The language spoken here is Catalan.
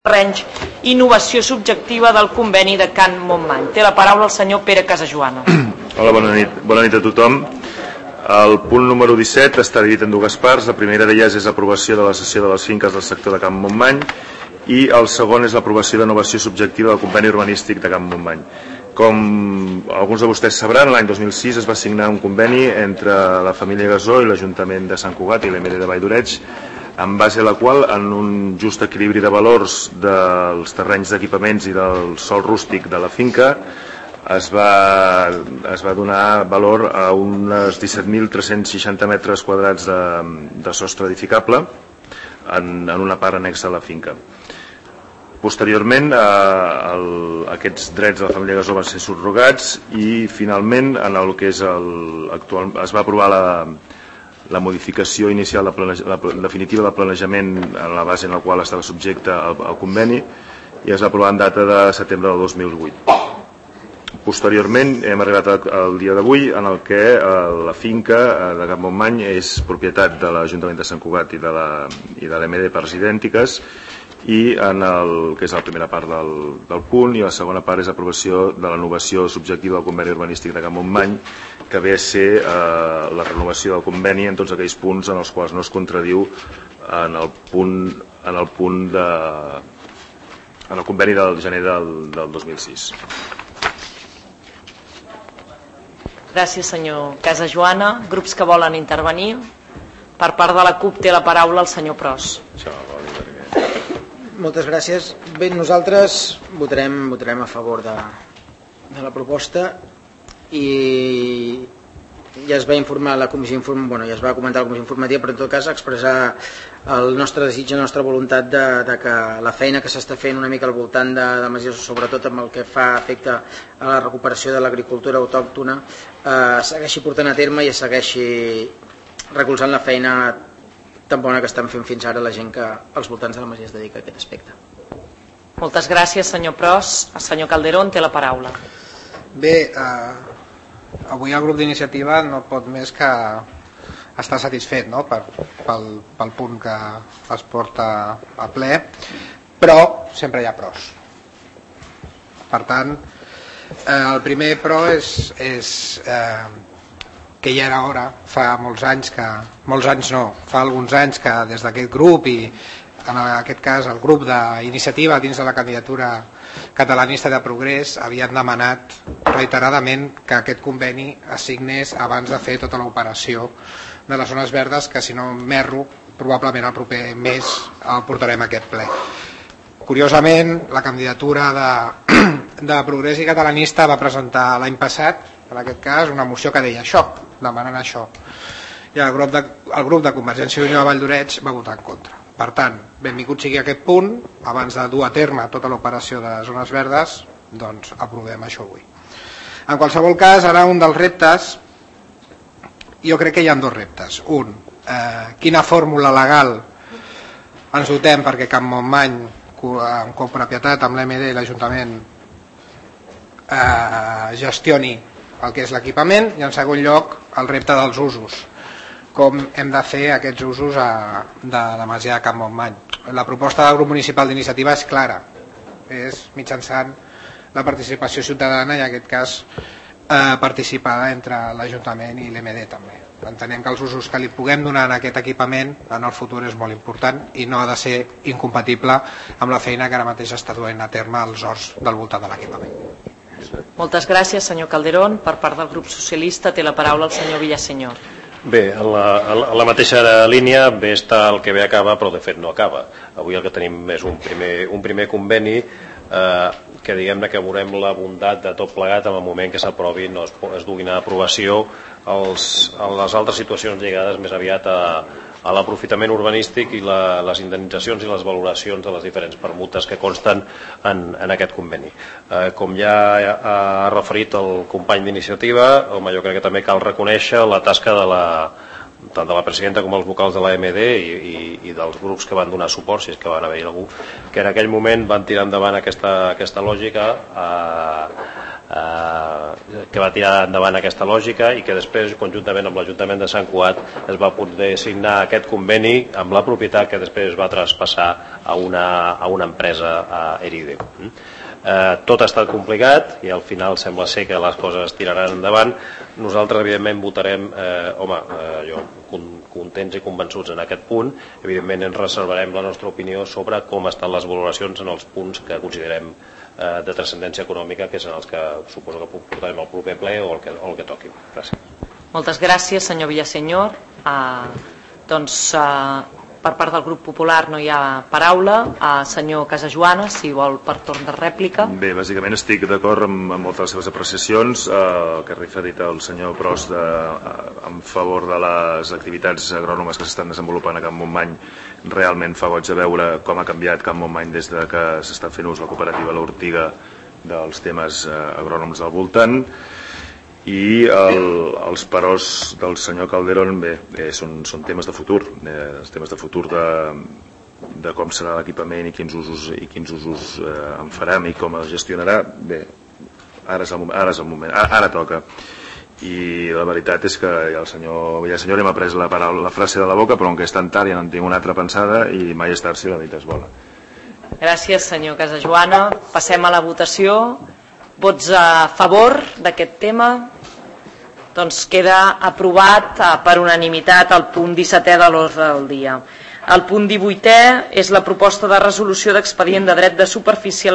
terrenys, innovació subjectiva del conveni de Can Montmany. Té la paraula el senyor Pere Casajoana. Hola, bona nit a tothom. El punt número 17 està dividit en dues parts. La primera d'elles és l'aprovació de la cessió de les finques del sector de Can Montmany i el segon és l'aprovació de innovació subjectiva del conveni urbanístic de Can Montmany. Com alguns de vostès sabran, l'any 2006 es va signar un conveni entre la família Gasó i l'Ajuntament de Sant Cugat i l'EMD de Vall d'Oreig, en base a la qual, en un just equilibri de valors dels terrenys d'equipaments i del sòl rústic de la finca, es va donar valor a uns 17.360 metres quadrats de sostre edificable en una part anexa a la finca. Posteriorment, aquests drets de la família Gasó van ser subrogats i finalment en el que és actual es va aprovar la modificació inicial definitiva del planejament en la base en la qual estava subjecte al conveni i es va aprovar en data de setembre del 2008. Posteriorment hem arribat al dia d'avui en el que la finca de Can Montmany és propietat de l'Ajuntament de Sant Cugat i de l'EMD Parts Idèntiques i en el que és la primera part del punt i la segona part és l'aprovació de la innovació subjectiva del conveni urbanístic de Can Montmany, que ve a ser la renovació del conveni en tots aquells punts en els quals no es contradiu en el conveni del gener del 2006. Gràcies, senyor Casajoana. Grups que volen intervenir. Per part de la CUP té la paraula el senyor Pros. Moltes gràcies. Bé, nosaltres votarem a favor de la proposta i ja es va informar la comissió ja es va comentar a la comissió informativa, però en tot cas expressar el nostre desig, la nostra voluntat de que la feina que s'està fent una mica al voltant de Masies, sobretot amb el que fa efecte a la recuperació de l'agricultura autòctona, segueixi portant a terme i es segueixi recolzant la feina tan bona que estan fent fins ara la gent que als voltants de la Masia es dedica a aquest aspecte. Moltes gràcies, senyor Pros. El senyor Calderón té la paraula. Bé, avui el grup d'iniciativa no pot més que estar satisfet, no? pel punt que es porta a ple, però sempre hi ha pros. Per tant, el primer pro és que ja era hora, fa molts anys fa alguns anys que des d'aquest grup i en aquest cas el grup d'iniciativa dins de la candidatura catalanista de Progrés havien demanat reiteradament que aquest conveni es signés abans de fer tota l'operació de les zones verdes, que si no m'erro probablement el proper mes el portarem a aquest ple. Curiosament, la candidatura de Progrés i Catalanista va presentar l'any passat, en aquest cas, una moció que deia això, demanant això. I el grup de Convergència i Unió de Vall d'Oreig va votar en contra. Per tant, benvingut sigui aquest punt, abans de dur a terme tota l'operació de zones verdes, doncs aprovem això avui. En qualsevol cas, ara un dels reptes, jo crec que hi ha dos reptes. Un, quina fórmula legal ens dotem perquè Can Montmany, en copropietat amb l'EMD i l'Ajuntament, gestioni el que és l'equipament, i en segon lloc el repte dels usos, com hem de fer aquests usos de la Masia de Can Montmany. La proposta del grup municipal d'iniciativa és clara, és mitjançant la participació ciutadana i en aquest cas participada entre l'Ajuntament i l'EMD també. Entenem que els usos que li puguem donar en aquest equipament en el futur és molt important i no ha de ser incompatible amb la feina que ara mateix està duent a terme als horts del voltant de l'equipament. Moltes gràcies, senyor Calderón. Per part del grup socialista té la paraula el senyor Villaseñor. Bé, en la mateixa línia bé està el que bé acaba, però de fet no acaba. Avui el que tenim és un primer conveni que diguem-ne que veurem la bondat de tot plegat en el moment que s'aprovin o es duguin a aprovació les altres situacions lligades més aviat a l'aprofitament urbanístic i les indemnitzacions i les valoracions de les diferents permutes que consten en aquest conveni. Com ja ha referit el company d'iniciativa, jo crec que també cal reconèixer la tasca tant de la presidenta com els vocals de l'AMD i dels grups que van donar suport, si és que van haver-hi algú, que en aquell moment van tirar endavant aquesta lògica que va tirar endavant aquesta lògica i que després, conjuntament amb l'Ajuntament de Sant Cugat, es va poder signar aquest conveni amb la propietat que després es va traspassar a una empresa, a Eride. Tot ha estat complicat i al final sembla ser que les coses es tiraran endavant. Nosaltres evidentment votarem contents i convençuts en aquest punt. Evidentment ens reservarem la nostra opinió sobre com estan les valoracions en els punts que considerem de transcendència econòmica, que són els que suposo que portarem al proper ple o el que toqui. Gràcies. Moltes gràcies, senyor Villaseñor. Per part del grup popular no hi ha paraula. Senyor Casajoana, si vol per torn de rèplica. Bé, bàsicament estic d'acord amb moltes de les seves apreciacions. El que ha dit el senyor Prost en favor de les activitats agrònomes que s'estan desenvolupant a Can Montmany realment fa goig de veure com ha canviat Can Montmany des de que s'està fent ús la cooperativa L'Ortiga dels temes agrònoms al voltant. I els parors del senyor Calderón són temes de futur, temes de futur de com serà l'equipament i quins usos en farem i com es gestionarà. Bé, ara és el moment, ara toca. I la veritat és que el senyor Villaseñor m'ha pres la frase de la boca, però que és tan tard ja no en tinc una altra pensada i mai és tard si la nit es vola. Gràcies, senyor Casajoana. Passem a la votació. Vots a favor d'aquest tema? Doncs queda aprovat per unanimitat el punt 17è de l'ordre del dia. El punt 18è és la proposta de resolució d'expedient de dret de superfície